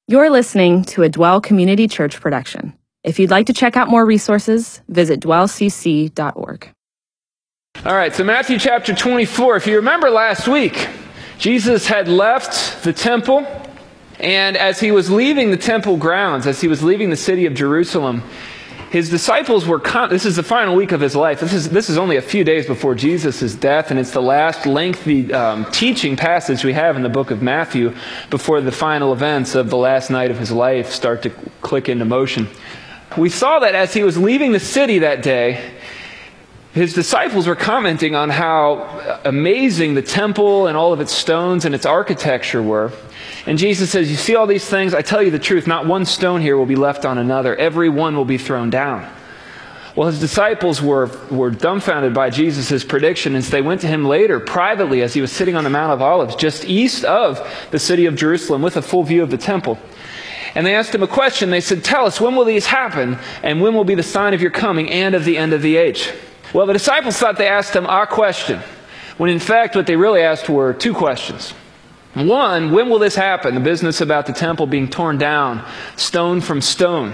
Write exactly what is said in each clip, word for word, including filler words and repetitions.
You're listening to a Dwell Community Church production. If you'd like to check out more resources, visit dwell c c dot org. All right, so Matthew chapter twenty-four. If you remember last week, Jesus had left the temple, and as he was leaving the temple grounds, as he was leaving the city of Jerusalem, his disciples were, con- this is the final week of his life. This is this is only a few days before Jesus' death, and it's the last lengthy um, teaching passage we have in the book of Matthew before the final events of the last night of his life start to click into motion. We saw that as he was leaving the city that day, his disciples were commenting on how amazing the temple and all of its stones and its architecture were. And Jesus says, you see all these things? I tell you the truth, not one stone here will be left on another. Every one will be thrown down. Well, his disciples were, were dumbfounded by Jesus' prediction, and so they went to him later, privately, as he was sitting on the Mount of Olives, just east of the city of Jerusalem, with a full view of the temple. And they asked him a question. They said, tell us, when will these happen, and when will be the sign of your coming and of the end of the age? Well, the disciples thought they asked him a question, when in fact what they really asked were two questions. One, when will this happen? The business about the temple being torn down, stone from stone.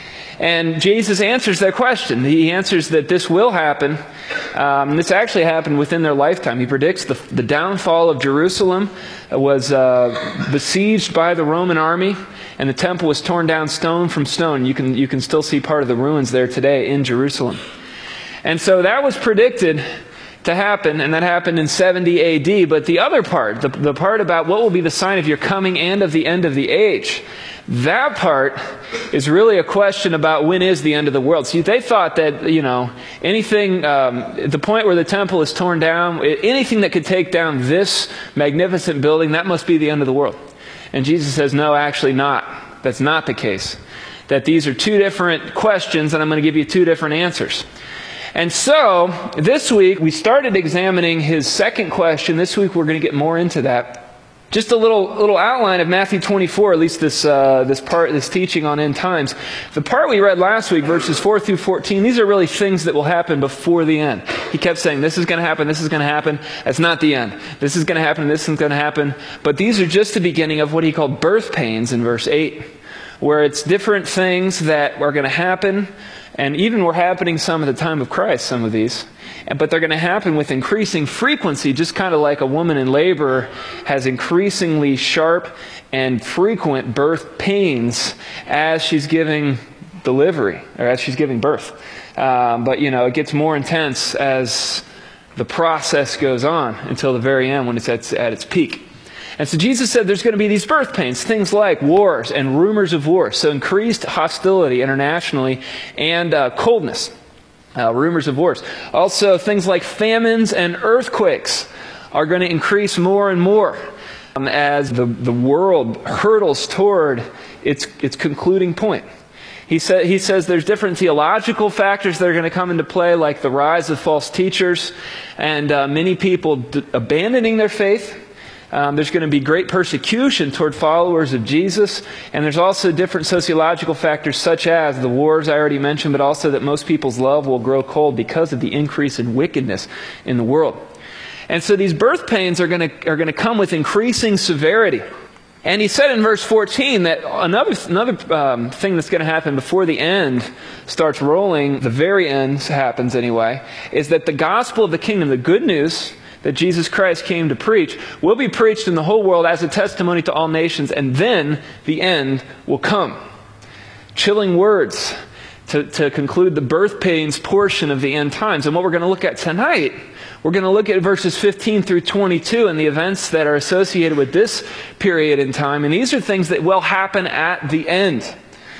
And Jesus answers their question. He answers that this will happen. Um, this actually happened within their lifetime. He predicts the, the downfall of Jerusalem was uh, besieged by the Roman army, and the temple was torn down stone from stone. You can, you can still see part of the ruins there today in Jerusalem. And so that was predicted to happen, and that happened in seventy A D. But the other part, the, the part about what will be the sign of your coming and of the end of the age, that part is really a question about when is the end of the world. See, they thought that, you know, anything, um, at the point where the temple is torn down, anything that could take down this magnificent building, that must be the end of the world. And Jesus says, no, actually not. That's not the case. That these are two different questions, and I'm going to give you two different answers. And so, this week, we started examining his second question. This week, we're going to get more into that. Just a little little outline of Matthew twenty-four, at least this uh, this part, this teaching on end times. The part we read last week, verses four through fourteen, these are really things that will happen before the end. He kept saying, this is going to happen, this is going to happen. That's not the end. This is going to happen, this is going to happen. But these are just the beginning of what he called birth pains in verse eight, where it's different things that are going to happen. And even were happening some at the time of Christ, some of these. But they're going to happen with increasing frequency, just kind of like a woman in labor has increasingly sharp and frequent birth pains as she's giving delivery, or as she's giving birth. Um, but, you know, it gets more intense as the process goes on until the very end when it's at, at its peak. And so Jesus said there's going to be these birth pains, things like wars and rumors of wars, so increased hostility internationally and uh, coldness, uh, rumors of wars. Also, things like famines and earthquakes are going to increase more and more um, as the, the world hurtles toward its, its concluding point. He, sa- he says there's different theological factors that are going to come into play, like the rise of false teachers and uh, many people d- abandoning their faith. Um, there's going to be great persecution toward followers of Jesus. And there's also different sociological factors such as the wars I already mentioned, but also that most people's love will grow cold because of the increase in wickedness in the world. And so these birth pains are going to are going to come with increasing severity. And he said in verse fourteen that another another um, thing that's going to happen before the end starts rolling, the very end happens anyway, is that the gospel of the kingdom, the good news that Jesus Christ came to preach, will be preached in the whole world as a testimony to all nations, and then the end will come. Chilling words to, to conclude the birth pains portion of the end times. And what we're going to look at tonight, we're going to look at verses fifteen through twenty-two and the events that are associated with this period in time. And these are things that will happen at the end.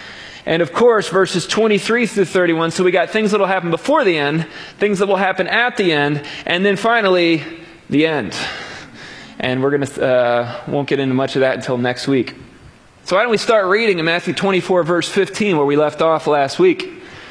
And of course, verses twenty-three through thirty-one, so we got things that will happen before the end, things that will happen at the end, and then finally, the end. And we're going to, uh, won't get into much of that until next week. So why don't we start reading in Matthew twenty-four, verse fifteen, where we left off last week.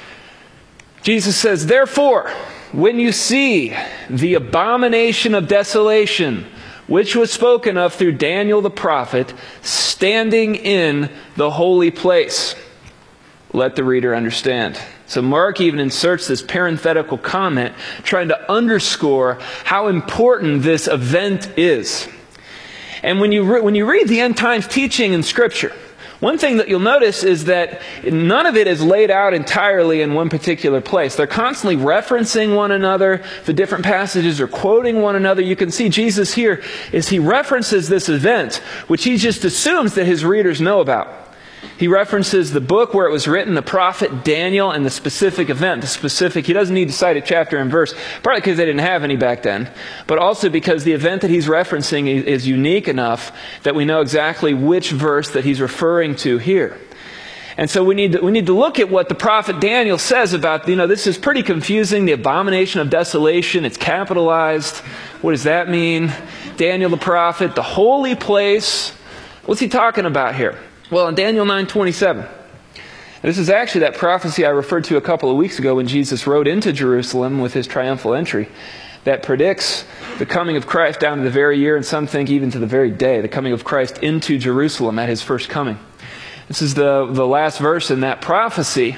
Jesus says, therefore, when you see the abomination of desolation, which was spoken of through Daniel the prophet, standing in the holy place, let the reader understand. So Mark even inserts this parenthetical comment trying to underscore how important this event is. And when you re- when you read the end times teaching in Scripture, One thing that you'll notice is that none of it is laid out entirely in one particular place. They're constantly referencing one another. The different passages are quoting one another. You can see Jesus here is he references this event, which he just assumes that his readers know about. He references the book where it was written, the prophet Daniel, and the specific event, the specific, he doesn't need to cite a chapter and verse, partly because they didn't have any back then, but also because the event that he's referencing is unique enough that we know exactly which verse that he's referring to here. And so we need to, we need to look at what the prophet Daniel says about, you know, this is pretty confusing, the abomination of desolation, it's capitalized. What does that mean? Daniel the prophet, the holy place. What's he talking about here? Well, in Daniel nine twenty-seven, this is actually that prophecy I referred to a couple of weeks ago when Jesus rode into Jerusalem with his triumphal entry that predicts the coming of Christ down to the very year, and some think even to the very day, the coming of Christ into Jerusalem at his first coming. This is the, the last verse in that prophecy.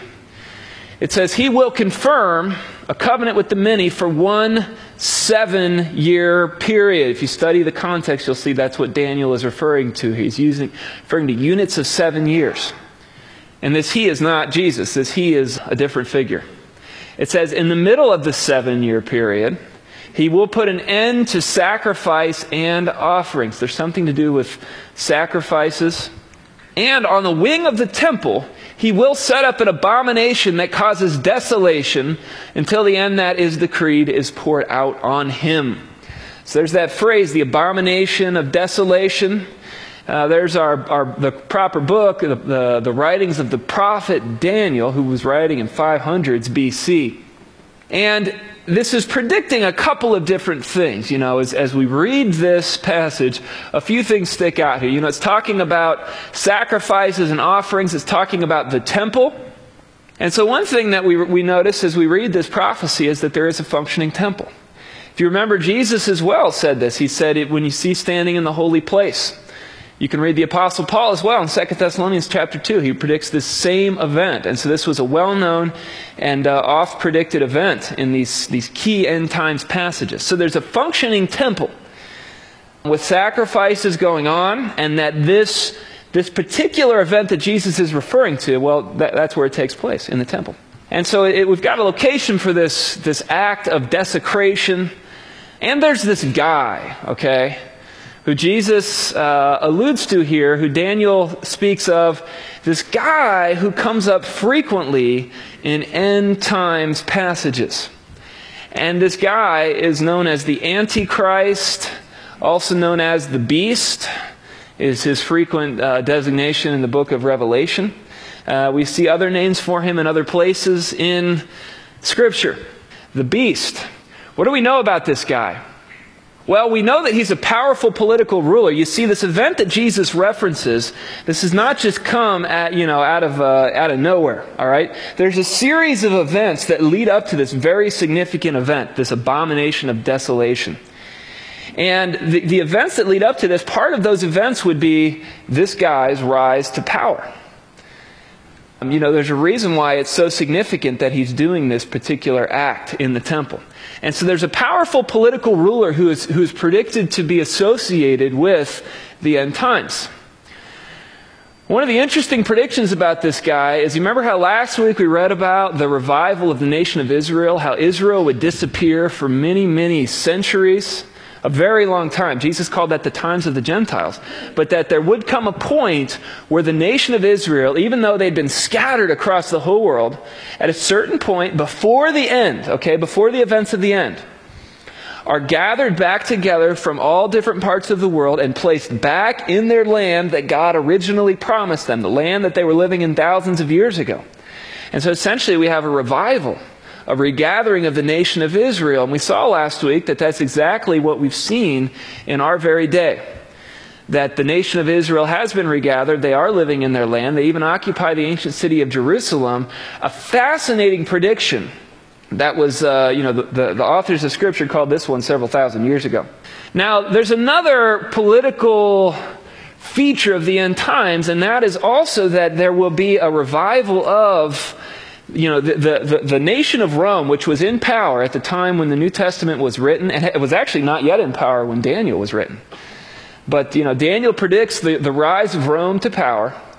It says, he will confirm a covenant with the many for one seven-year period. If you study the context, you'll see that's what Daniel is referring to. He's using, referring to units of seven years. And this he is not Jesus. This he is a different figure. It says, in the middle of the seven-year period, he will put an end to sacrifice and offerings. There's something to do with sacrifices. And on the wing of the temple, he will set up an abomination that causes desolation until the end that is decreed is poured out on him. So there's that phrase, the abomination of desolation. Uh, there's our, our the proper book, the, the, the writings of the prophet Daniel, who was writing in five hundreds B C. And this is predicting a couple of different things. You know, as, as we read this passage, a few things stick out here. You know, it's talking about sacrifices and offerings. It's talking about the temple. And so one thing that we, we notice as we read this prophecy is that there is a functioning temple. If you remember, Jesus as well said this. He said, it, when you see standing in the holy place. You can read the Apostle Paul as well in Second Thessalonians chapter two. He predicts this same event. And so this was a well-known and uh, oft-predicted event in these, these key end times passages. So there's a functioning temple with sacrifices going on, and that this, this particular event that Jesus is referring to, well, that, that's where it takes place, in the temple. And so it, we've got a location for this, this act of desecration. And there's this guy, okay, who Jesus uh, alludes to here, who Daniel speaks of, this guy who comes up frequently in end times passages. And this guy is known as the Antichrist, also known as the Beast, is his frequent uh, designation in the book of Revelation. Uh, we see other names for him in other places in Scripture. The Beast. What do we know about this guy? Well, we know that he's a powerful political ruler. You see, this event that Jesus references, this has not just come at, you know, out of uh, out of nowhere, all right? There's a series of events that lead up to this very significant event, this abomination of desolation. And the, the events that lead up to this, part of those events would be this guy's rise to power. Um, you know, there's a reason why it's so significant that he's doing this particular act in the temple. And so there's a powerful political ruler who is, who is predicted to be associated with the end times. One of the interesting predictions about this guy is, you remember how last week we read about the revival of the nation of Israel, how Israel would disappear for many, many centuries, a very long time. Jesus called that the times of the Gentiles. But that there would come a point where the nation of Israel, even though they'd been scattered across the whole world, at a certain point before the end, okay, before the events of the end, are gathered back together from all different parts of the world and placed back in their land that God originally promised them, the land that they were living in thousands of years ago. And so essentially we have a revival, a regathering of the nation of Israel. And we saw last week that that's exactly what we've seen in our very day. That the nation of Israel has been regathered. They are living in their land. They even occupy the ancient city of Jerusalem. A fascinating prediction that was, uh, you know, the, the, the authors of Scripture called this one several thousand years ago. Now, there's another political feature of the end times, and that is also that there will be a revival of, you know, the, the, the nation of Rome, which was in power at the time when the New Testament was written, and it was actually not yet in power when Daniel was written. But, you know, Daniel predicts the, the rise of Rome to power,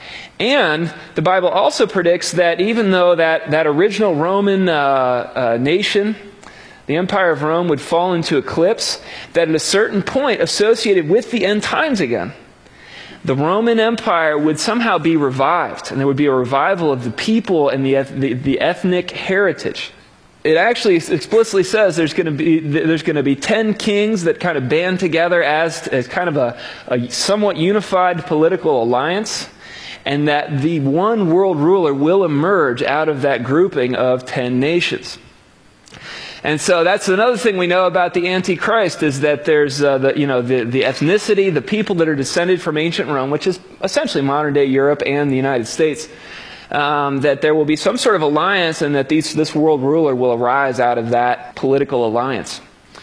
And the Bible also predicts that even though that, that original Roman uh, uh, nation, the Empire of Rome, would fall into eclipse, that at a certain point associated with the end times again, the Roman Empire would somehow be revived, and there would be a revival of the people and the, the, the ethnic heritage. It actually explicitly says there's going to be there's going to be ten kings that kind of band together as, as kind of a, a somewhat unified political alliance, and that the one world ruler will emerge out of that grouping of ten nations. And so that's another thing we know about the Antichrist, is that there's uh, the you know the, the ethnicity, the people that are descended from ancient Rome, which is essentially modern day Europe and the United States, um, that there will be some sort of alliance, and that these, this world ruler will arise out of that political alliance.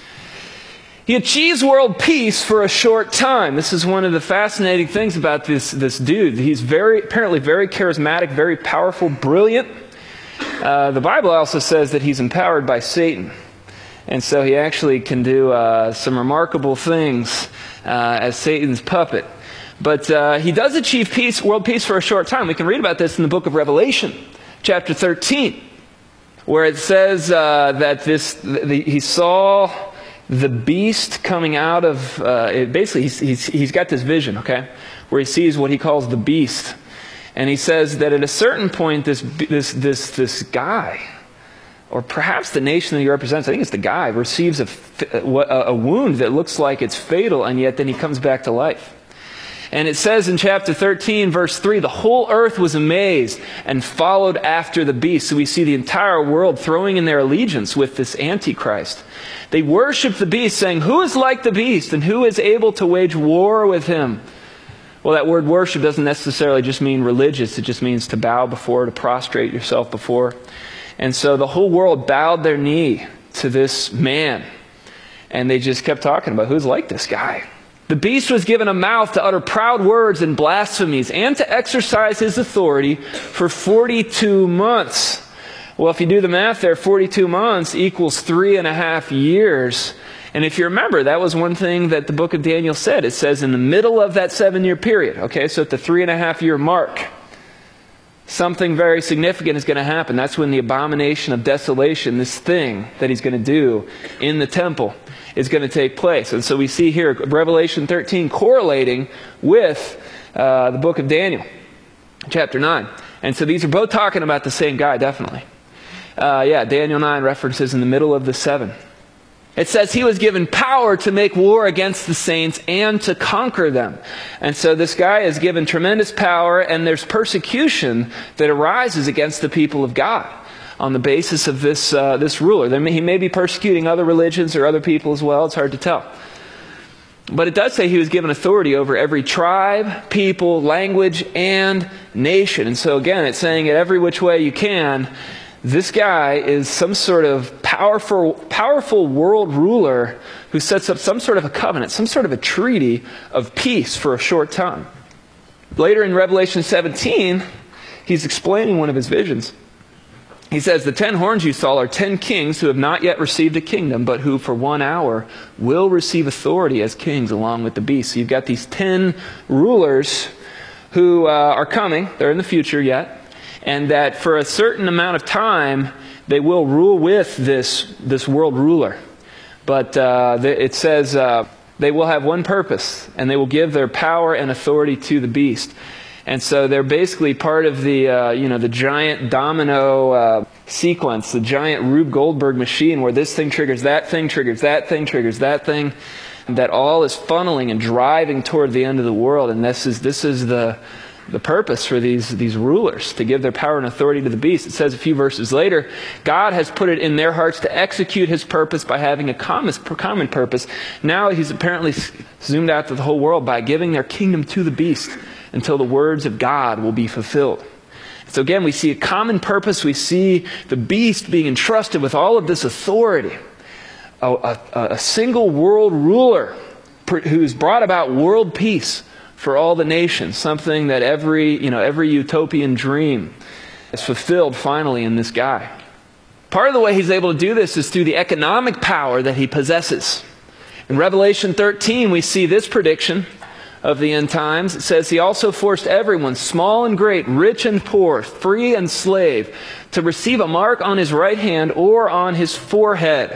He achieves world peace for a short time. This is one of the fascinating things about this, this dude. He's very apparently very charismatic, very powerful, brilliant. Uh, the Bible also says that he's empowered by Satan. And so he actually can do uh, some remarkable things uh, as Satan's puppet. But uh, he does achieve peace, world peace for a short time. We can read about this in the book of Revelation, chapter thirteen, where it says uh, that this the, he saw the beast coming out of, uh, it basically he's, he's, he's got this vision, okay, where he sees what he calls the beast. And he says that at a certain point, this this this this guy, or perhaps the nation that he represents, I think it's the guy, receives a, a, a wound that looks like it's fatal, and yet then he comes back to life. And it says in chapter thirteen, verse three, the whole earth was amazed and followed after the beast. So we see the entire world throwing in their allegiance with this Antichrist. They worship the beast, saying, who is like the beast, and who is able to wage war with him? Well, that word worship doesn't necessarily just mean religious. It just means to bow before, to prostrate yourself before. And so the whole world bowed their knee to this man. And they just kept talking about who's like this guy. The beast was given a mouth to utter proud words and blasphemies, and to exercise his authority for forty-two months. Well, if you do the math there, forty-two months equals three and a half years. And if you remember, that was one thing that the book of Daniel said. It says in the middle of that seven-year period, okay, so at the three and a half year mark, something very significant is going to happen. That's when the abomination of desolation, this thing that he's going to do in the temple, is going to take place. And so we see here Revelation thirteen correlating with uh, the book of Daniel, chapter nine. And so these are both talking about the same guy, definitely. Uh, yeah, Daniel nine references in the middle of the seven. It says he was given power to make war against the saints and to conquer them. And so this guy is given tremendous power, and there's persecution that arises against the people of God on the basis of this uh, this ruler. There may, he may be persecuting other religions or other people as well. It's hard to tell. But it does say he was given authority over every tribe, people, language, and nation. And so again, it's saying it every which way you can. This guy is some sort of powerful, powerful world ruler who sets up some sort of a covenant, some sort of a treaty of peace for a short time. Later in Revelation seventeen, he's explaining one of his visions. He says, the ten horns you saw are ten kings who have not yet received a kingdom, but who for one hour will receive authority as kings along with the beast. So you've got these ten rulers who uh, are coming. They're in the future yet. And that for a certain amount of time, they will rule with this, this world ruler. But uh, the, it says uh, they will have one purpose, and they will give their power and authority to the beast. And so they're basically part of the, uh, you know, the giant domino uh, sequence, the giant Rube Goldberg machine, where this thing triggers that thing, triggers that thing, triggers that thing, that all is funneling and driving toward the end of the world. And this is this is the the purpose for these these rulers, to give their power and authority to the beast. It says a few verses later, God has put it in their hearts to execute his purpose by having a common, common purpose. Now he's apparently zoomed out to the whole world by giving their kingdom to the beast until the words of God will be fulfilled. So again, we see a common purpose. We see the beast being entrusted with all of this authority. A, a, a single world ruler who's brought about world peace for all the nations, something that every, you know, every utopian dream is fulfilled finally in this guy. Part of the way he's able to do this is through the economic power that he possesses. In Revelation thirteen, we see this prediction of the end times, it says he also forced everyone, small and great, rich and poor, free and slave, to receive a mark on his right hand or on his forehead,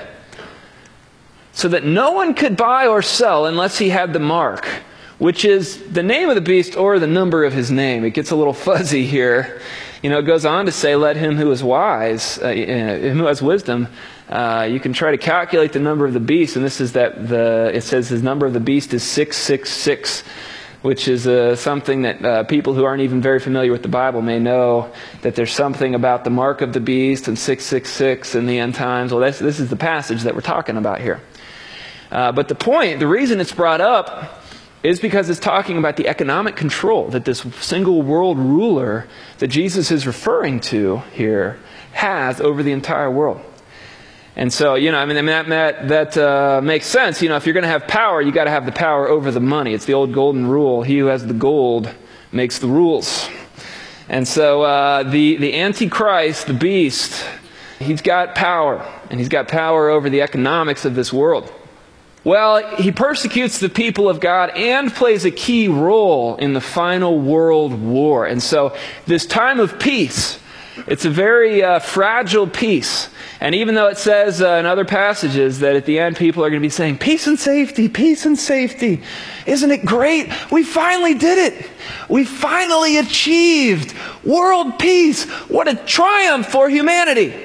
so that no one could buy or sell unless he had the mark, which is the name of the beast or the number of his name. It gets a little fuzzy here. You know, it goes on to say, let him who is wise, uh, him who has wisdom, uh, you can try to calculate the number of the beast, and this is that the, it says his number of the beast is six six six, which is uh, something that uh, people who aren't even very familiar with the Bible may know, that there's something about the mark of the beast and six six six in the end times. Well, this, this is the passage that we're talking about here. Uh, but the point, the reason it's brought up is because it's talking about the economic control that this single world ruler that Jesus is referring to here has over the entire world. And so, you know, I mean, that, that, that uh, makes sense. You know, if you're going to have power, you got to have the power over the money. It's the old golden rule. He who has the gold makes the rules. And so uh, the, the Antichrist, the beast, he's got power. And he's got power over the economics of this world. Well, he persecutes the people of God and plays a key role in the final world war. And so this time of peace, it's a very uh, fragile peace. And even though it says uh, in other passages that at the end people are going to be saying, peace and safety, peace and safety. Isn't it great? We finally did it. We finally achieved world peace. What a triumph for humanity.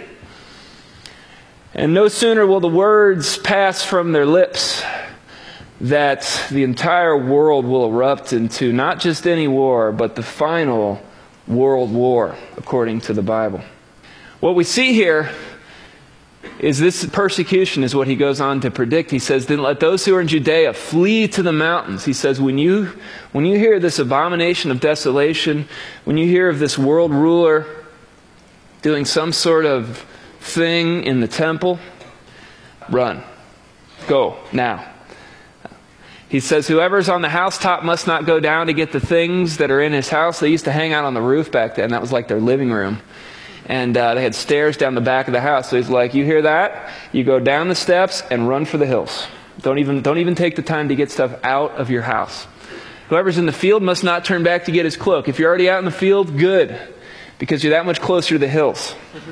And no sooner will the words pass from their lips that the entire world will erupt into not just any war, but the final world war, according to the Bible. What we see here is this persecution is what he goes on to predict. He says, then let those who are in Judea flee to the mountains. He says, when you, when you hear this abomination of desolation, when you hear of this world ruler doing some sort of thing in the temple, run. Go now. He says, whoever's on the housetop must not go down to get the things that are in his house. They used to hang out on the roof back then. That was like their living room. And uh, they had stairs down the back of the house. So he's like, you hear that? You go down the steps and run for the hills. Don't even, don't even take the time to get stuff out of your house. Whoever's in the field must not turn back to get his cloak. If you're already out in the field, good, because you're that much closer to the hills.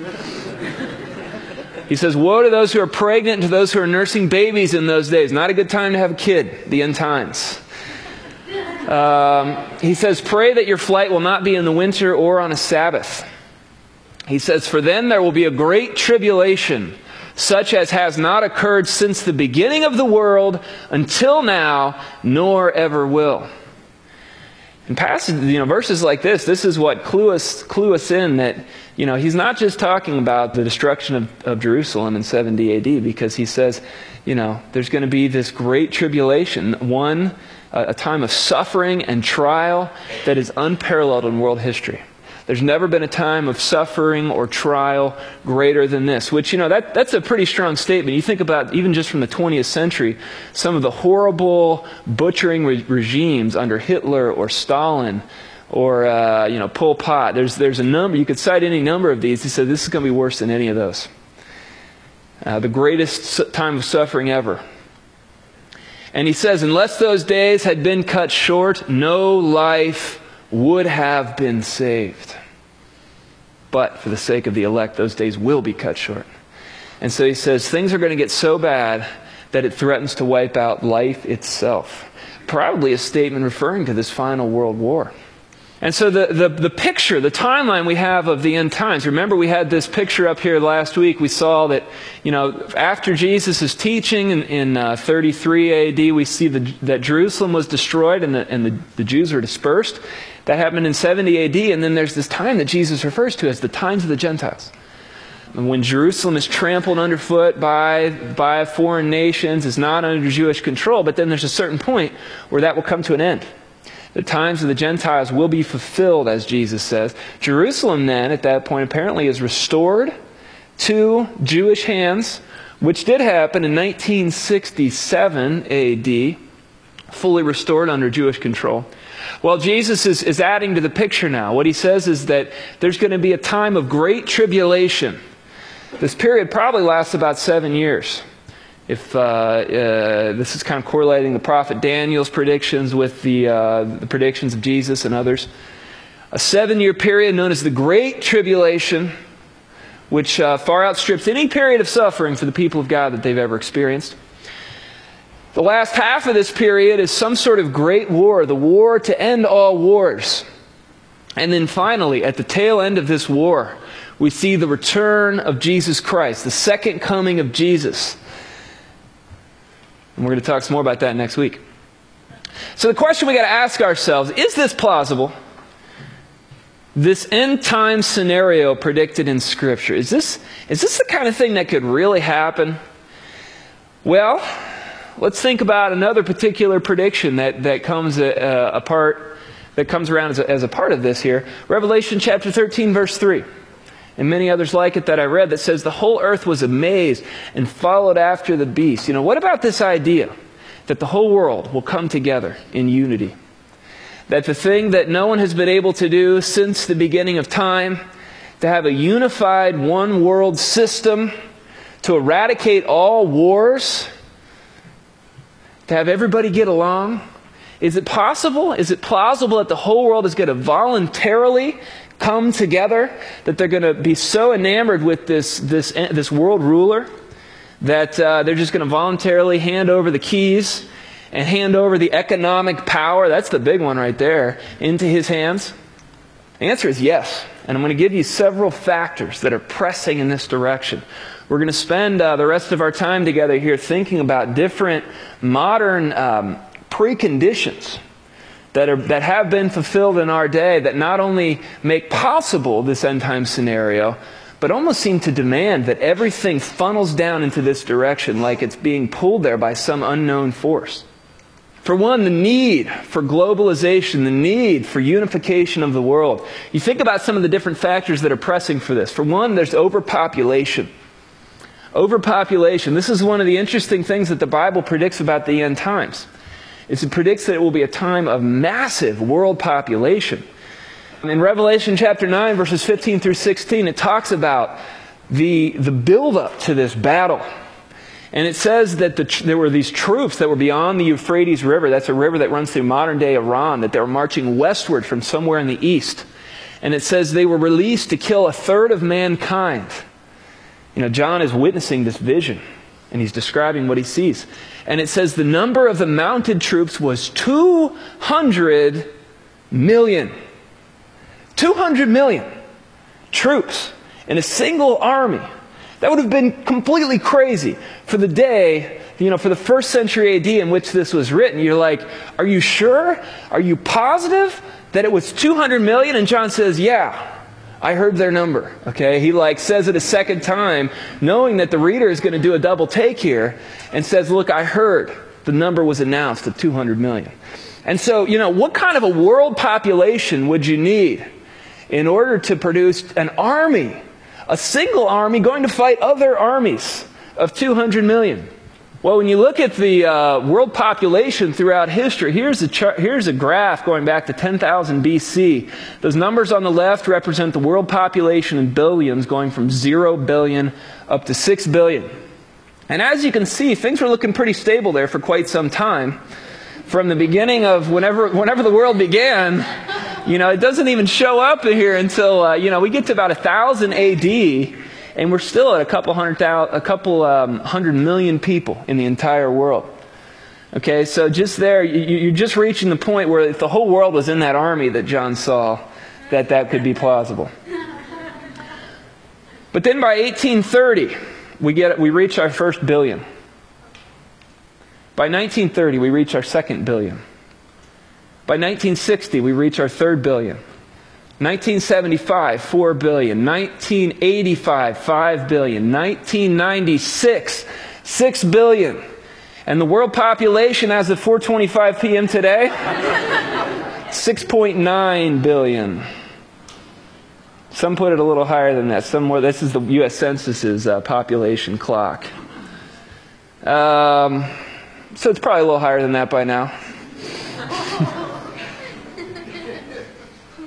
He says, woe to those who are pregnant and to those who are nursing babies in those days. Not a good time to have a kid, the end times. Um, he says, pray that your flight will not be in the winter or on a Sabbath. He says, for then there will be a great tribulation, such as has not occurred since the beginning of the world until now, nor ever will. In passages, you know, verses like this, this is what clue us, clue us in that, you know, he's not just talking about the destruction of, of Jerusalem in seventy A D, because he says, you know, there's going to be this great tribulation, one, a, a time of suffering and trial that is unparalleled in world history. There's never been a time of suffering or trial greater than this, which, you know, that, that's a pretty strong statement. You think about, even just from the twentieth century, some of the horrible butchering re- regimes under Hitler or Stalin or, uh, you know, Pol Pot. There's, there's a number, you could cite any number of these. He said, this is going to be worse than any of those. Uh, the greatest time of suffering ever. And he says, unless those days had been cut short, no life would have been saved. But for the sake of the elect, those days will be cut short. And so he says things are going to get so bad that it threatens to wipe out life itself. Probably a statement referring to this final world war. And so the, the, the picture, the timeline we have of the end times, remember we had this picture up here last week. We saw that, you know, after Jesus' teaching in, in uh, thirty-three A D, we see the, that Jerusalem was destroyed and, the, and the, the Jews were dispersed. That happened in seventy A D, and then there's this time that Jesus refers to as the times of the Gentiles. And when Jerusalem is trampled underfoot by, by foreign nations, is not under Jewish control, but then there's a certain point where that will come to an end. The times of the Gentiles will be fulfilled, as Jesus says. Jerusalem then, at that point, apparently is restored to Jewish hands, which did happen in nineteen sixty-seven A D, fully restored under Jewish control. Well, Jesus is, is adding to the picture now. What he says is that there's going to be a time of great tribulation. This period probably lasts about seven years. If uh, uh, this is kind of correlating the prophet Daniel's predictions with the, uh, the predictions of Jesus and others. A seven-year period known as the Great Tribulation, which uh, far outstrips any period of suffering for the people of God that they've ever experienced. The last half of this period is some sort of great war, the war to end all wars. And then finally, at the tail end of this war, we see the return of Jesus Christ, the second coming of Jesus. And we're going to talk some more about that next week. So the question we got to ask ourselves, is this plausible? This end time scenario predicted in Scripture, is this, is this the kind of thing that could really happen? Well, let's think about another particular prediction that, that comes a, a part, that comes around as a, as a part of this here. Revelation chapter thirteen, verse three. And many others like it that I read, that says the whole earth was amazed and followed after the beast. You know, what about this idea that the whole world will come together in unity? That the thing that no one has been able to do since the beginning of time, to have a unified one world system, to eradicate all wars, to have everybody get along. Is it possible? Is it plausible that the whole world is going to voluntarily come together, that they're going to be so enamored with this this this world ruler that uh, they're just going to voluntarily hand over the keys and hand over the economic power, that's the big one right there, into his hands? The answer is yes. And I'm going to give you several factors that are pressing in this direction. We're going to spend uh, the rest of our time together here thinking about different modern um, preconditions that are that have been fulfilled in our day that not only make possible this end time scenario, but almost seem to demand that everything funnels down into this direction like it's being pulled there by some unknown force. For one, the need for globalization, the need for unification of the world. You think about some of the different factors that are pressing for this. For one, there's overpopulation. Overpopulation. This is one of the interesting things that the Bible predicts about the end times. It predicts that it will be a time of massive world population. In Revelation chapter nine, verses fifteen through sixteen, it talks about the, the build-up to this battle. And it says that the, there were these troops that were beyond the Euphrates River. That's a river that runs through modern-day Iran, that they were marching westward from somewhere in the east. And it says they were released to kill a third of mankind. You know, John is witnessing this vision, and he's describing what he sees. And it says the number of the mounted troops was two hundred million. two hundred million troops in a single army. That would have been completely crazy for the day, you know, for the first century A D in which this was written. You're like, are you sure? Are you positive that it was two hundred million? And John says, yeah. I heard their number, okay? He like says it a second time, knowing that the reader is going to do a double take here, and says, look, I heard the number was announced of two hundred million. And so, you know, what kind of a world population would you need in order to produce an army, a single army going to fight other armies of two hundred million? Well, when you look at the uh, world population throughout history, here's a, chart, here's a graph going back to ten thousand B C. Those numbers on the left represent the world population in billions, going from zero billion up to six billion. And as you can see, things were looking pretty stable there for quite some time. From the beginning of whenever, whenever the world began, you know, it doesn't even show up here until, uh, you know, we get to about one thousand A D, and we're still at a couple hundred thousand, a couple um, hundred million people in the entire world. Okay, so just there, you, you're just reaching the point where if the whole world was in that army that John saw, that that could be plausible. But then by eighteen thirty, we get we reach our first billion. By nineteen thirty, we reach our second billion. By nineteen sixty, we reach our third billion. nineteen seventy-five, four billion. nineteen eighty-five, five billion. nineteen ninety-six, six billion. And the world population as of four twenty-five p.m. today, six point nine billion. Some put it a little higher than that. Some more. This is the U S Census's uh, population clock. Um, so it's probably a little higher than that by now.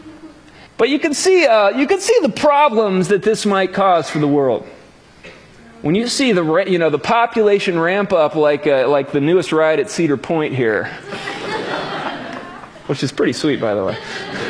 But you can see, uh, you can see the problems that this might cause for the world. When you see the ra- you know the population ramp up like uh, like the newest ride at Cedar Point here, which is pretty sweet, by the way.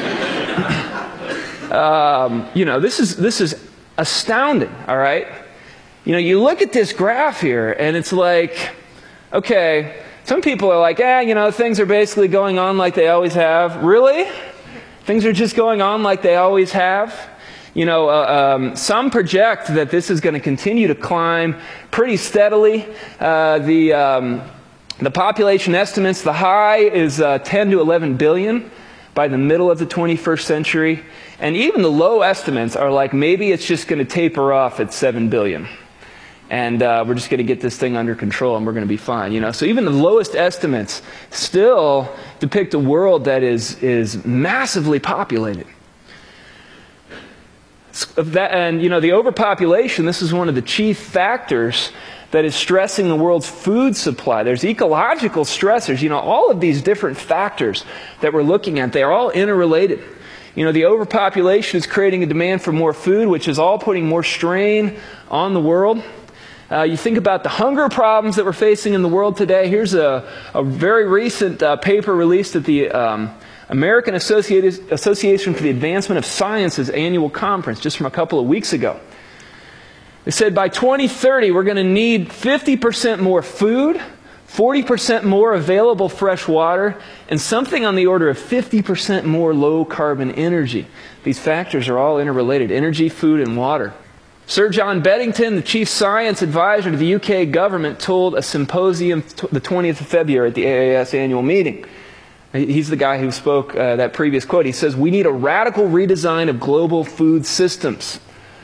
um, you know this is this is astounding. All right, you know you look at this graph here, and it's like, okay, some people are like, eh, you know things are basically going on like they always have. Really, things are just going on like they always have. You know, uh, um, some project that this is going to continue to climb pretty steadily. Uh, the um, the population estimates, the high is uh, ten to eleven billion by the middle of the twenty-first century. And even the low estimates are like, maybe it's just going to taper off at seven billion. And uh, we're just going to get this thing under control and we're going to be fine. You know, so even the lowest estimates still depict a world that is is massively populated. That, and, you know, the overpopulation, this is one of the chief factors that is stressing the world's food supply. There's ecological stressors. You know, all of these different factors that we're looking at, they're all interrelated. You know, the overpopulation is creating a demand for more food, which is all putting more strain on the world. Uh, you think about the hunger problems that we're facing in the world today. Here's a, a very recent uh, paper released at the Um, American Association for the Advancement of Science's annual conference just from a couple of weeks ago. They said by twenty thirty we're going to need fifty percent more food, forty percent more available fresh water, and something on the order of fifty percent more low-carbon energy. These factors are all interrelated: energy, food, and water. Sir John Beddington, the chief science advisor to the U K government, told a symposium the twentieth of February at the A A S annual meeting. He's the guy who spoke uh, that previous quote. He says, "We need a radical redesign of global food systems."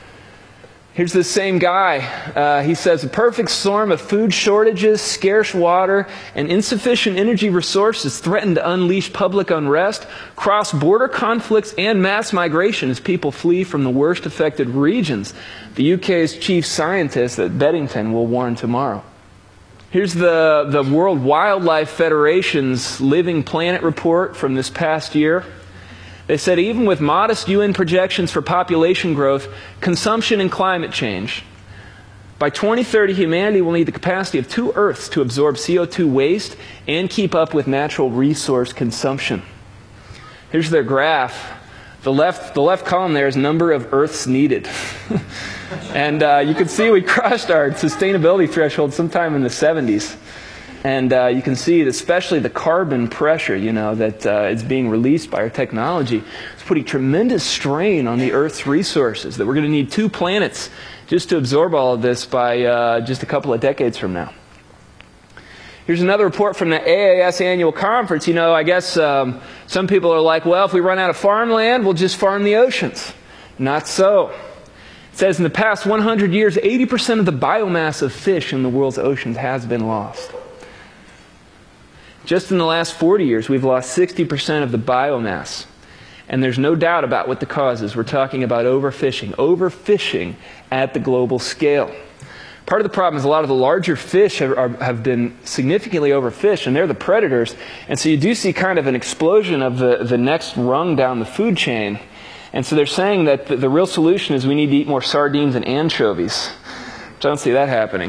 Here's this same guy. Uh, he says, "A perfect storm of food shortages, scarce water, and insufficient energy resources threaten to unleash public unrest, cross-border conflicts, and mass migration as people flee from the worst affected regions." The U K's chief scientist at Beddington will warn tomorrow. Here's the, the World Wildlife Federation's Living Planet report from this past year. They said even with modest U N projections for population growth, consumption, and climate change, by twenty thirty humanity will need the capacity of two Earths to absorb C O two waste and keep up with natural resource consumption. Here's their graph. The left, the left column there is number of Earths needed. And uh, you can see we crossed our sustainability threshold sometime in the seventies. And uh, you can see, especially the carbon pressure, you know, that uh, is being released by our technology. It's putting tremendous strain on the Earth's resources, that we're going to need two planets just to absorb all of this by uh, just a couple of decades from now. Here's another report from the A A S annual conference. You know, I guess um, some people are like, well, if we run out of farmland, we'll just farm the oceans. Not so. It says in the past one hundred years, eighty percent of the biomass of fish in the world's oceans has been lost. Just in the last forty years, we've lost sixty percent of the biomass. And there's no doubt about what the cause is. We're talking about overfishing. Overfishing at the global scale. Part of the problem is a lot of the larger fish have, are, have been significantly overfished, and they're the predators. And so you do see kind of an explosion of the, the next rung down the food chain. And so they're saying that the, the real solution is we need to eat more sardines and anchovies. Which I don't see that happening.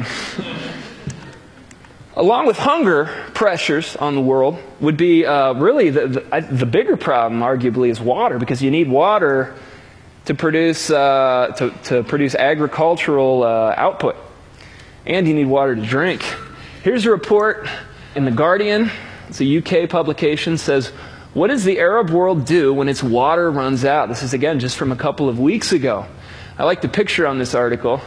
Along with hunger pressures on the world would be uh, really the, the, the bigger problem, arguably, is water, because you need water to produce uh, to, to produce agricultural uh, output, and you need water to drink. Here's a report in The Guardian. It's a U K publication. Says, what does the Arab world do when its water runs out? This is, again, just from a couple of weeks ago. I like the picture on this article.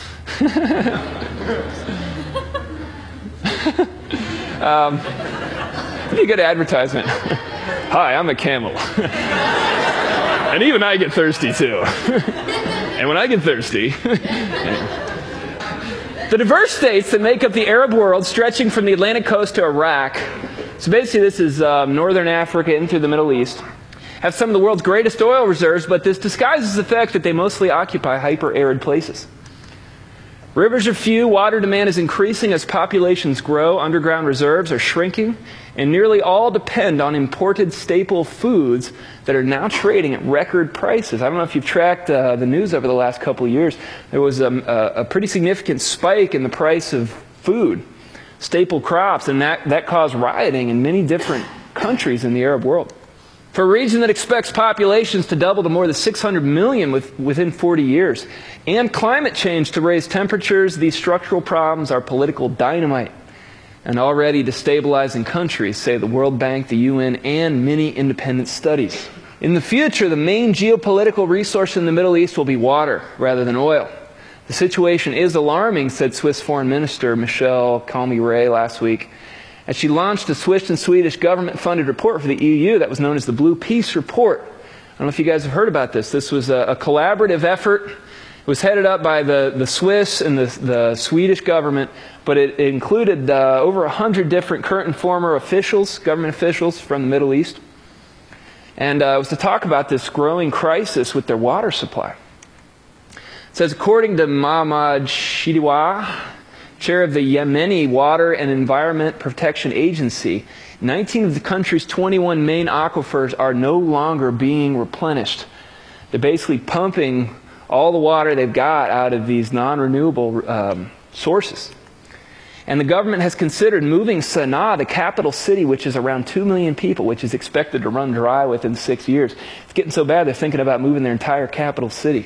um, pretty good advertisement. Hi, I'm a camel. And even I get thirsty, too. And when I get thirsty... The diverse states that make up the Arab world, stretching from the Atlantic coast to Iraq, so basically this is um, northern Africa into the Middle East, have some of the world's greatest oil reserves, but this disguises the fact that they mostly occupy hyper-arid places. Rivers are few, water demand is increasing as populations grow, underground reserves are shrinking, and nearly all depend on imported staple foods that are now trading at record prices. I don't know if you've tracked uh, the news over the last couple of years. There was a, a, a pretty significant spike in the price of food, staple crops, and that, that caused rioting in many different countries in the Arab world. For a region that expects populations to double to more than six hundred million with, within forty years, and climate change to raise temperatures, these structural problems are political dynamite and already destabilizing countries, say the World Bank, the U N, and many independent studies. In the future, the main geopolitical resource in the Middle East will be water rather than oil. The situation is alarming, said Swiss Foreign Minister Michel Calmy-Rey last week, as she launched a Swiss and Swedish government-funded report for the E U that was known as the Blue Peace Report. I don't know if you guys have heard about this. This was a, a collaborative effort. It was headed up by the, the Swiss and the, the Swedish government, but it, it included uh, over one hundred different current and former officials, government officials from the Middle East. And uh, it was to talk about this growing crisis with their water supply. It says, according to Mahmoud Shidiwa, chair of the Yemeni Water and Environment Protection Agency, nineteen of the country's twenty-one main aquifers are no longer being replenished. They're basically pumping all the water they've got out of these non-renewable um, sources. And the government has considered moving Sana'a, the capital city, which is around two million people, which is expected to run dry within six years. It's getting so bad they're thinking about moving their entire capital city.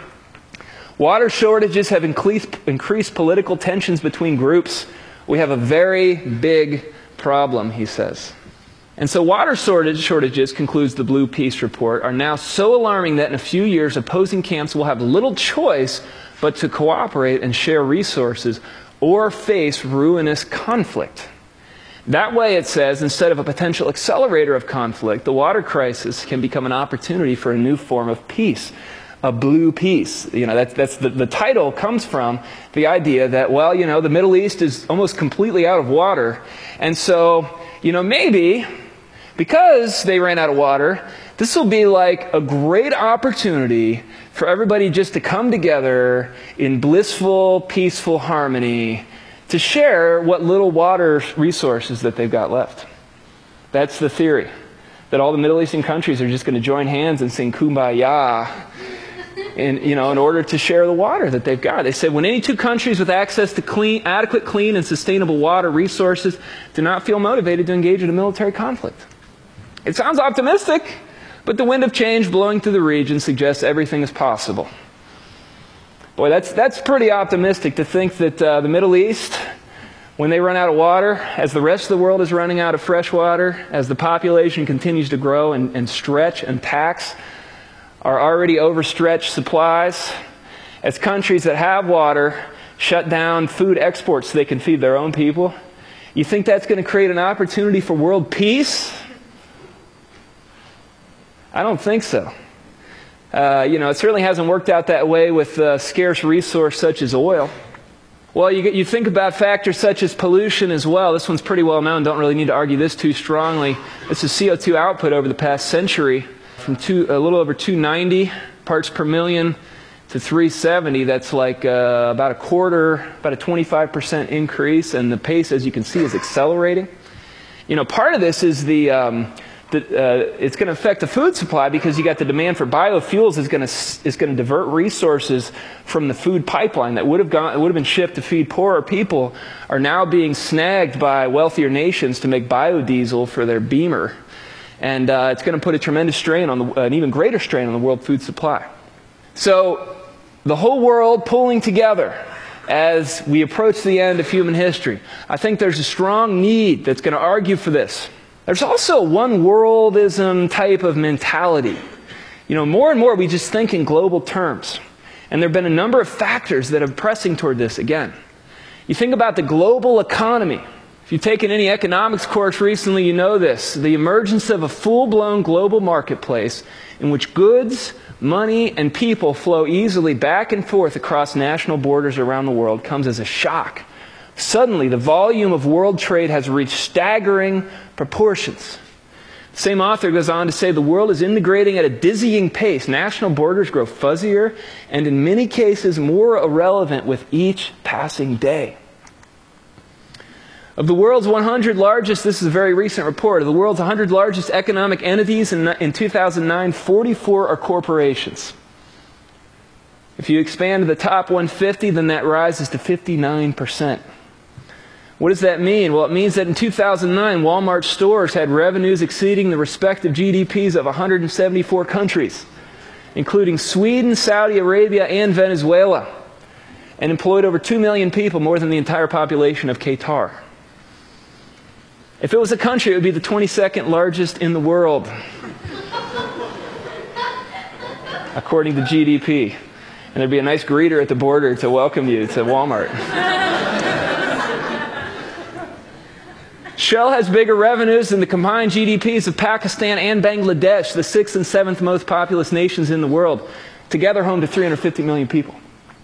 Water shortages have increased, increased political tensions between groups. We have a very big problem, he says. And so water shortage, shortages, concludes the Blue Peace Report, are now so alarming that in a few years opposing camps will have little choice but to cooperate and share resources or face ruinous conflict. That way, it says, instead of a potential accelerator of conflict, the water crisis can become an opportunity for a new form of peace. A blue peace. You know, that's, that's the, the title comes from the idea that, well, you know, the Middle East is almost completely out of water. And so, you know, maybe because they ran out of water, this will be like a great opportunity for everybody just to come together in blissful, peaceful harmony to share what little water resources that they've got left. That's the theory. That all the Middle Eastern countries are just going to join hands and sing Kumbaya in, you know, in order to share the water that they've got. They said when any two countries with access to clean, adequate, clean, and sustainable water resources do not feel motivated to engage in a military conflict. It sounds optimistic, but the wind of change blowing through the region suggests everything is possible. Boy, that's, that's pretty optimistic to think that uh, the Middle East, when they run out of water, as the rest of the world is running out of fresh water, as the population continues to grow and, and stretch and tax our already overstretched supplies, as countries that have water shut down food exports so they can feed their own people, you think that's going to create an opportunity for world peace? I don't think so. Uh, you know, it certainly hasn't worked out that way with a scarce resource such as oil. Well, you, you think about factors such as pollution as well. This one's pretty well known. Don't really need to argue this too strongly. This is C O two output over the past century from two, a little over two hundred ninety parts per million to three hundred seventy. That's like uh, about a quarter, about a twenty-five percent increase, and the pace, as you can see, is accelerating. You know, part of this is the... Um, The, uh, it's going to affect the food supply because you got the demand for biofuels is going to is going to divert resources from the food pipeline that would have gone would have been shipped to feed poorer people are now being snagged by wealthier nations to make biodiesel for their Beamer, and uh, it's going to put a tremendous strain on the, uh, an even greater strain on the world food supply. So the whole world pulling together as we approach the end of human history. I think there's a strong need that's going to argue for this. There's also one worldism type of mentality. You know, more and more we just think in global terms. And there have been a number of factors that are pressing toward this again. You think about the global economy. If you've taken any economics course recently, you know this. The emergence of a full-blown global marketplace in which goods, money, and people flow easily back and forth across national borders around the world comes as a shock. Suddenly, the volume of world trade has reached staggering proportions. Same author goes on to say the world is integrating at a dizzying pace. National borders grow fuzzier and in many cases more irrelevant with each passing day. Of the world's one hundred largest, this is a very recent report, of the world's one hundred largest economic entities in, in two thousand nine, forty-four are corporations. If you expand to the top one hundred fifty, then that rises to fifty-nine percent. What does that mean? Well, it means that in two thousand nine, Walmart stores had revenues exceeding the respective G D Ps of one hundred seventy-four countries, including Sweden, Saudi Arabia, and Venezuela, and employed over two million people, more than the entire population of Qatar. If it was a country, it would be the twenty-second largest in the world, according to G D P. And there'd be a nice greeter at the border to welcome you to Walmart. Shell has bigger revenues than the combined G D Ps of Pakistan and Bangladesh, the sixth and seventh most populous nations in the world, together home to three hundred fifty million people.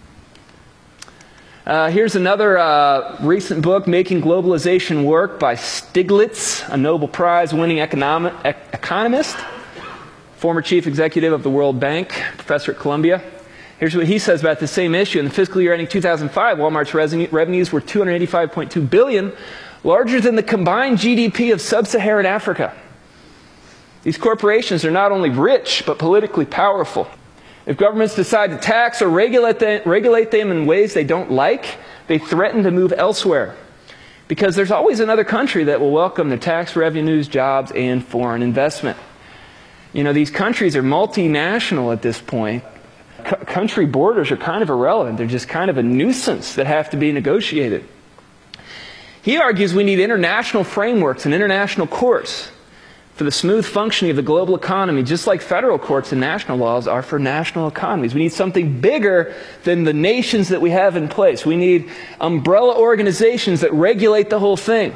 Uh, here's another uh, recent book, Making Globalization Work, by Stiglitz, a Nobel Prize-winning economic, e- economist, former chief executive of the World Bank, professor at Columbia. Here's what he says about the same issue. In the fiscal year ending two thousand five, Walmart's revenues were two hundred eighty-five point two billion dollars, larger than the combined G D P of sub-Saharan Africa. These corporations are not only rich, but politically powerful. If governments decide to tax or regulate them, regulate them in ways they don't like, they threaten to move elsewhere. Because there's always another country that will welcome their tax revenues, jobs, and foreign investment. You know, these countries are multinational at this point. C- country borders are kind of irrelevant. They're just kind of a nuisance that have to be negotiated. He argues we need international frameworks and international courts for the smooth functioning of the global economy, just like federal courts and national laws are for national economies. We need something bigger than the nations that we have in place. We need umbrella organizations that regulate the whole thing.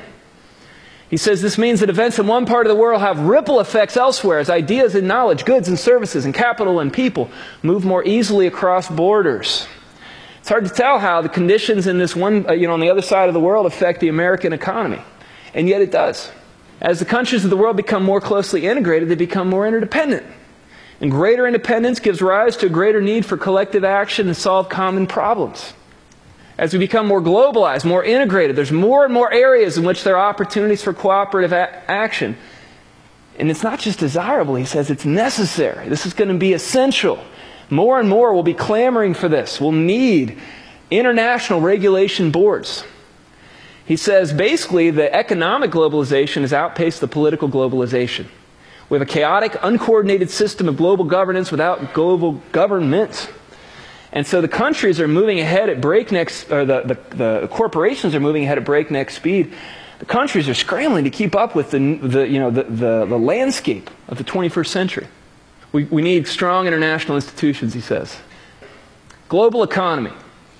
He says this means that events in one part of the world have ripple effects elsewhere as ideas and knowledge, goods and services, and capital and people move more easily across borders. It's hard to tell how the conditions in this one, uh, you know, on the other side of the world affect the American economy. And yet it does. As the countries of the world become more closely integrated, they become more interdependent. And greater independence gives rise to a greater need for collective action to solve common problems. As we become more globalized, more integrated, there's more and more areas in which there are opportunities for cooperative a- action. And it's not just desirable, he says, it's necessary. This is going to be essential. More and more will be clamoring for this. We'll need international regulation boards. He says basically the economic globalization has outpaced the political globalization. We have a chaotic, uncoordinated system of global governance without global government. And so the countries are moving ahead at breakneck, or the, the, the corporations are moving ahead at breakneck speed. The countries are scrambling to keep up with the, the, you know, the, the, the landscape of the twenty-first century. We, we need strong international institutions, he says. Global economy.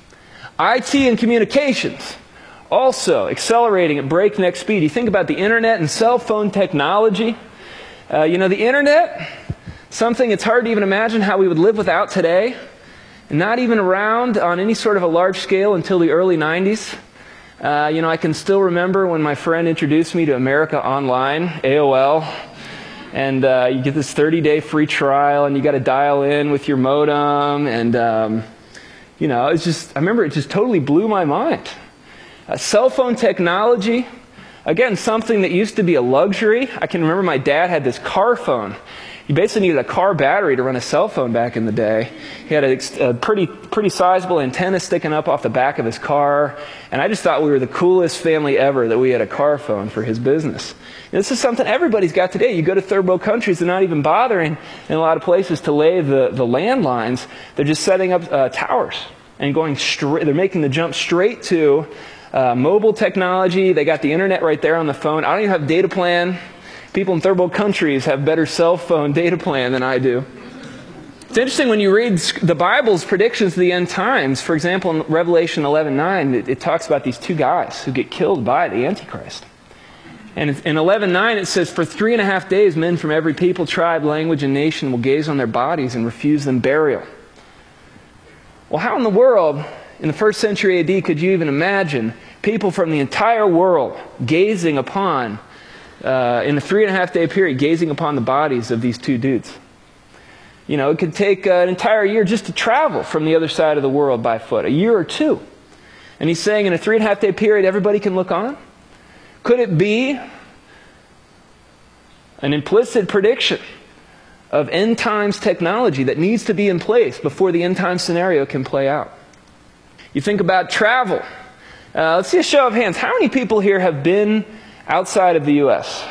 I T and communications, also accelerating at breakneck speed. You think about the internet and cell phone technology. Uh, you know, the internet, something it's hard to even imagine how we would live without today. Not even around on any sort of a large scale until the early nineties. Uh, you know, I can still remember when my friend introduced me to America Online, A O L. And uh, you get this thirty-day free trial, and you got to dial in with your modem. And, um, you know, it's just, I remember it just totally blew my mind. Uh, cell phone technology, again, something that used to be a luxury. I can remember my dad had this car phone. You basically needed a car battery to run a cell phone back in the day. He had a, a pretty pretty sizable antenna sticking up off the back of his car. And I just thought we were the coolest family ever that we had a car phone for his business. And this is something everybody's got today. You go to third world countries, they're not even bothering in a lot of places to lay the, the landlines. They're just setting up uh, towers and going straight. They're making the jump straight to uh, mobile technology. They got the internet right there on the phone. I don't even have a data plan. People in third world countries have better cell phone data plan than I do. It's interesting when you read the Bible's predictions of the end times. For example, in Revelation eleven nine, it, it talks about these two guys who get killed by the Antichrist. And in eleven nine it says, "For three and a half days men from every people, tribe, language, and nation will gaze on their bodies and refuse them burial." Well, how in the world, in the first century A D, could you even imagine people from the entire world gazing upon uh, in a three and a half day period gazing upon the bodies of these two dudes. You know, it could take uh, an entire year just to travel from the other side of the world by foot, a year or two. And he's saying in a three and a half day period, everybody can look on? Could it be an implicit prediction of end times technology that needs to be in place before the end time scenario can play out? You think about travel. Uh, let's see a show of hands. How many people here have been outside of the U S?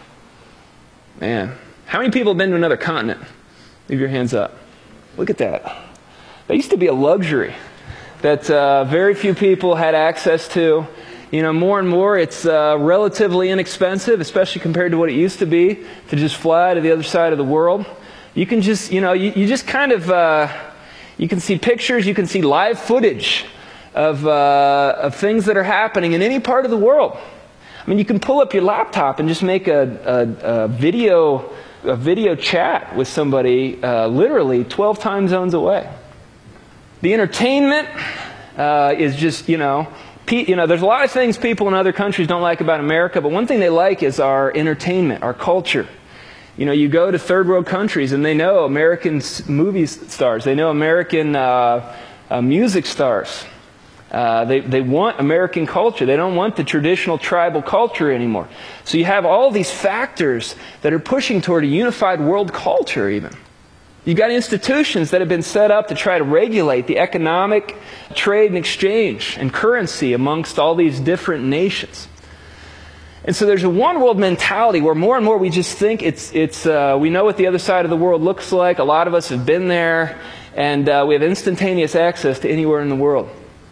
Man. How many people have been to another continent? Leave your hands up. Look at that. That used to be a luxury that uh, very few people had access to. You know, more and more it's uh, relatively inexpensive, especially compared to what it used to be, to just fly to the other side of the world. You can just, you know, you, you just kind of, uh, you can see pictures, you can see live footage of, uh, of things that are happening in any part of the world. I mean, you can pull up your laptop and just make a, a, a video a video chat with somebody uh, literally twelve time zones away. The entertainment uh, is just, you know, pe- you know, there's a lot of things people in other countries don't like about America, but one thing they like is our entertainment, our culture. You know, you go to third world countries and they know American movie stars, they know American uh, uh, music stars. Uh, they, they want American culture. They don't want the traditional tribal culture anymore. So you have all these factors that are pushing toward a unified world culture even. You've got institutions that have been set up to try to regulate the economic trade and exchange and currency amongst all these different nations. And so there's a one world mentality where more and more we just think it's, it's uh, we know what the other side of the world looks like. A lot of us have been there, and uh, we have instantaneous access to anywhere in the world.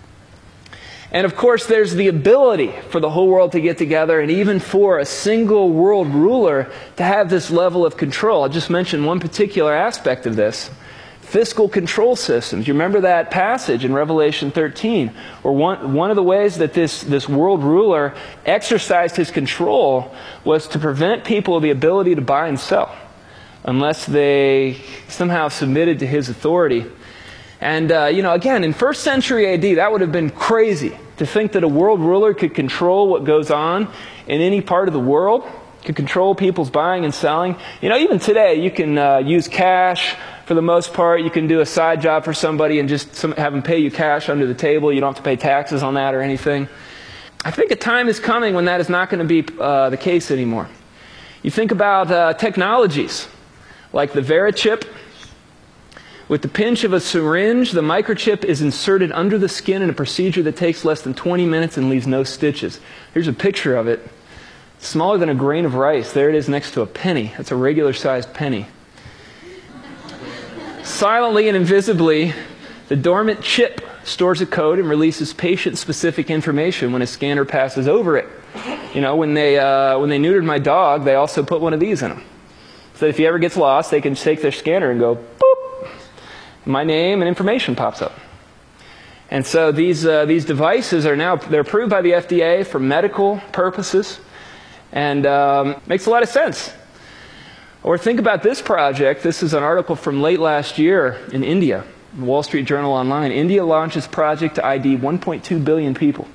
And of course, there's the ability for the whole world to get together, and even for a single world ruler to have this level of control. I just mentioned one particular aspect of this. Fiscal control systems. You remember that passage in Revelation thirteen, where one, one of the ways that this, this world ruler exercised his control was to prevent people of the ability to buy and sell, unless they somehow submitted to his authority. And, uh, you know, again, in first century A D, that would have been crazy to think that a world ruler could control what goes on in any part of the world, could control people's buying and selling. You know, even today, you can uh, use cash for the most part. You can do a side job for somebody and just some, have them pay you cash under the table. You don't have to pay taxes on that or anything. I think a time is coming when that is not going to be uh, the case anymore. You think about uh, technologies like the Verichip. With the pinch of a syringe, the microchip is inserted under the skin in a procedure that takes less than twenty minutes and leaves no stitches. Here's a picture of it. Smaller than a grain of rice. There it is next to a penny. That's a regular-sized penny. Silently and invisibly, the dormant chip stores a code and releases patient-specific information when a scanner passes over it. You know, when they, uh, when they neutered my dog, they also put one of these in him. So if he ever gets lost, they can take their scanner and go, boop. My name and information pops up. And so these uh, these devices are now, they're approved by the F D A for medical purposes, and um, makes a lot of sense. Or think about this project. This is an article from late last year in India, Wall Street Journal Online. India launches project to I D one point two billion people.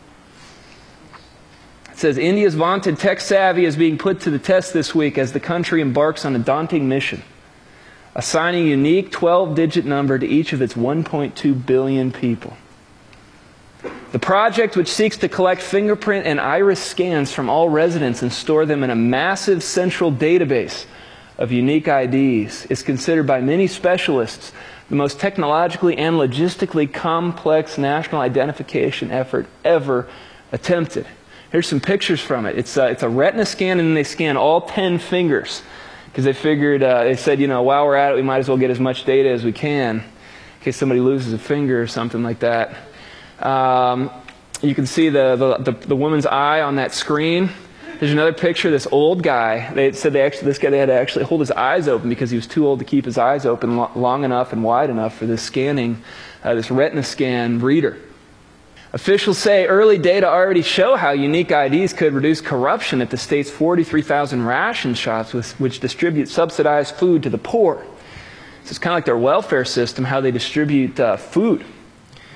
It says India's vaunted tech savvy is being put to the test this week as the country embarks on a daunting mission, assigning a unique twelve-digit number to each of its one point two billion people. The project, which seeks to collect fingerprint and iris scans from all residents and store them in a massive central database of unique I Ds, is considered by many specialists the most technologically and logistically complex national identification effort ever attempted. Here's some pictures from it. It's, uh, it's a retina scan, and then they scan all ten fingers. Because they figured, uh, they said, you know, while we're at it, we might as well get as much data as we can in case somebody loses a finger or something like that. Um, you can see the, the, the, the woman's eye on that screen. There's another picture, this old guy. They said they actually, this guy, they had to actually hold his eyes open because he was too old to keep his eyes open lo- long enough and wide enough for this scanning, uh, this retina scan reader. Officials say early data already show how unique I Ds could reduce corruption at the state's forty-three thousand ration shops, which distribute subsidized food to the poor. So it's kind of like their welfare system, how they distribute uh, food.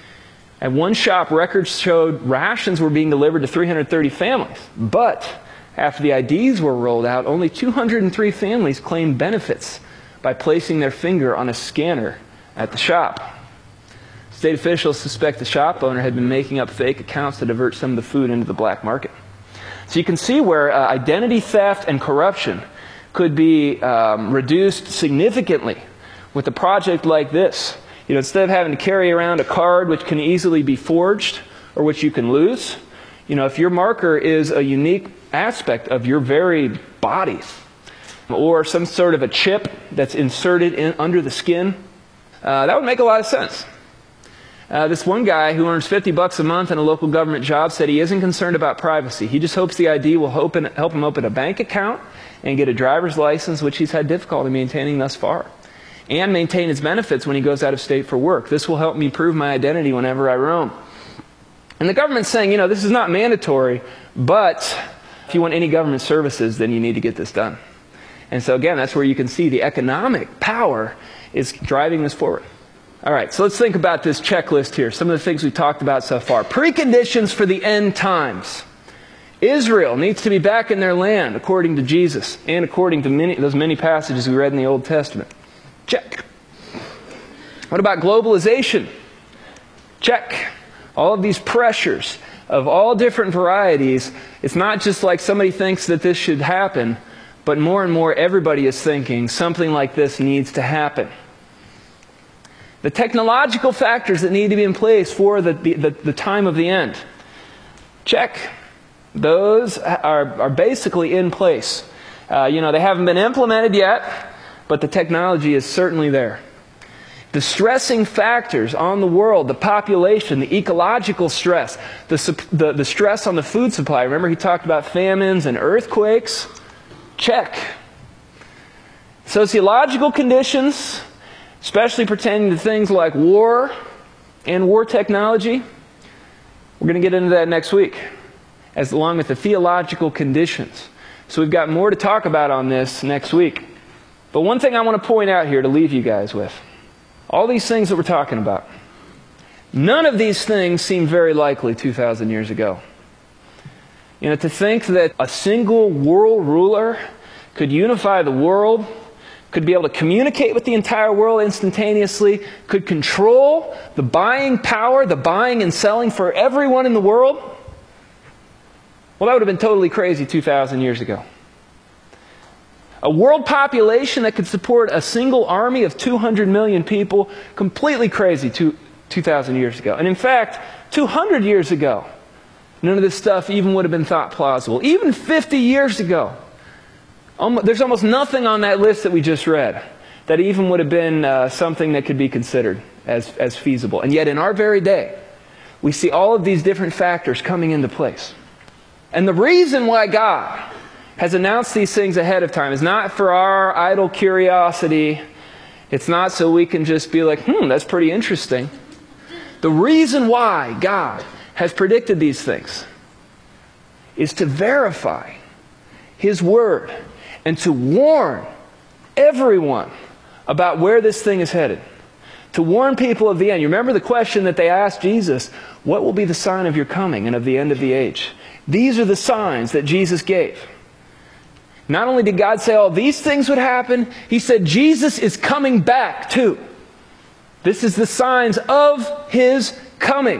At one shop, records showed rations were being delivered to three hundred thirty families, but After the I Ds were rolled out, only two hundred three families claimed benefits by placing their finger on a scanner at the shop. State officials suspect the shop owner had been making up fake accounts to divert some of the food into the black market. So you can see where uh, identity theft and corruption could be um, reduced significantly with a project like this. You know, instead of having to carry around a card which can easily be forged or which you can lose, you know, if your marker is a unique aspect of your very body, or some sort of a chip that's inserted in under the skin, uh, that would make a lot of sense. Uh, this one guy who earns fifty bucks a month in a local government job said he isn't concerned about privacy. He just hopes the I D will open, help him open a bank account and get a driver's license, which he's had difficulty maintaining thus far, and maintain his benefits when he goes out of state for work. This will help me prove my identity whenever I roam. And the government's saying, you know, this is not mandatory, but if you want any government services, then you need to get this done. And so again, that's where you can see the economic power is driving this forward. All right, so let's think about this checklist here. Some of the things we've talked about so far. Preconditions for the end times. Israel needs to be back in their land, according to Jesus, and according to many, those many passages we read in the Old Testament. Check. What about globalization? Check. All of these pressures of all different varieties, it's not just like somebody thinks that this should happen, but more and more everybody is thinking something like this needs to happen. The technological factors that need to be in place for the, the, the time of the end. Check. Those are, are basically in place. Uh, you know, they haven't been implemented yet, but the technology is certainly there. The stressing factors on the world, the population, the ecological stress, the, the, the stress on the food supply. Remember he talked about famines and earthquakes? Check. Sociological conditions, especially pertaining to things like war and war technology. We're going to get into that next week, as along with the theological conditions. So we've got more to talk about on this next week. But one thing I want to point out here to leave you guys with. All these things that we're talking about, none of these things seem very likely two thousand years ago. You know, to think that a single world ruler could unify the world, could be able to communicate with the entire world instantaneously, could control the buying power, the buying and selling for everyone in the world, well, that would have been totally crazy two thousand years ago. A world population that could support a single army of two hundred million people, completely crazy two, 2,000 years ago. And in fact, two hundred years ago, none of this stuff even would have been thought plausible. Even fifty years ago, almost, there's almost nothing on that list that we just read that even would have been uh, something that could be considered as, as feasible. And yet in our very day, we see all of these different factors coming into place. And the reason why God has announced these things ahead of time is not for our idle curiosity. It's not so we can just be like, hmm, that's pretty interesting. The reason why God has predicted these things is to verify His Word and to warn everyone about where this thing is headed. To warn people of the end. You remember the question that they asked Jesus, what will be the sign of your coming and of the end of the age? These are the signs that Jesus gave. Not only did God say all these things would happen, He said Jesus is coming back too. This is the signs of His coming.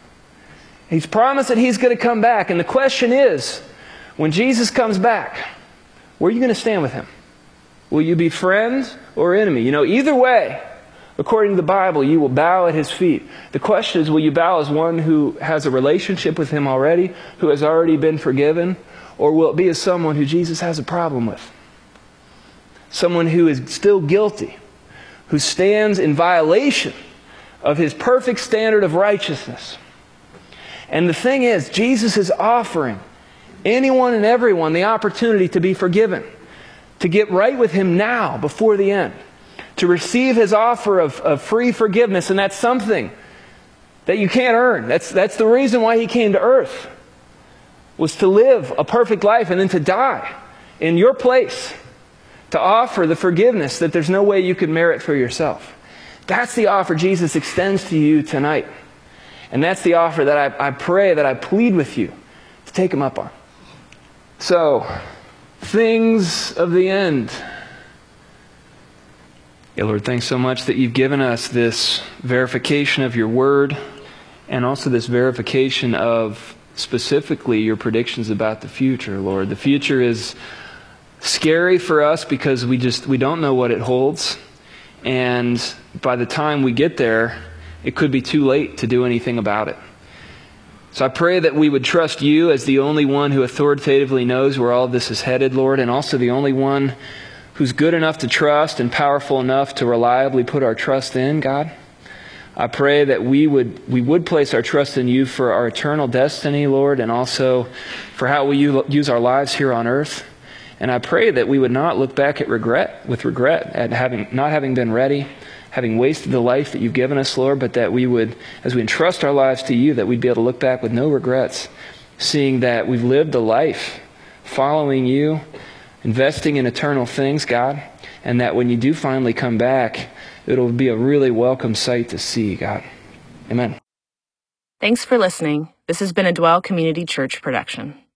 He's promised that He's going to come back. And the question is, when Jesus comes back, where are you going to stand with Him? Will you be friend or enemy? You know, either way, according to the Bible, you will bow at His feet. The question is, will you bow as one who has a relationship with Him already, who has already been forgiven? Or will it be as someone who Jesus has a problem with? Someone who is still guilty, who stands in violation of His perfect standard of righteousness. And the thing is, Jesus is offering anyone and everyone the opportunity to be forgiven, to get right with Him now, before the end, to receive His offer of, of free forgiveness. And that's something that you can't earn. That's, that's the reason why He came to earth, was to live a perfect life and then to die in your place, to offer the forgiveness that there's no way you could merit for yourself. That's the offer Jesus extends to you tonight. And that's the offer that I, I pray, that I plead with you to take Him up on. So, things of the end. Yeah, Lord, thanks so much that you've given us this verification of your word and also this verification of specifically your predictions about the future, Lord. The future is scary for us because we just we don't know what it holds. And by the time we get there, it could be too late to do anything about it. So I pray that we would trust you as the only one who authoritatively knows where all of this is headed, Lord, and also the only one who's good enough to trust and powerful enough to reliably put our trust in, God. I pray that we would we would place our trust in you for our eternal destiny, Lord, and also for how we use our lives here on earth. And I pray that we would not look back at regret, with regret, at having not having been ready, having wasted the life that you've given us, Lord, but that we would, as we entrust our lives to you, that we'd be able to look back with no regrets, seeing that we've lived a life following you, investing in eternal things, God, and that when you do finally come back, it'll be a really welcome sight to see, God. Amen. Thanks for listening. This has been a Dwell Community Church production.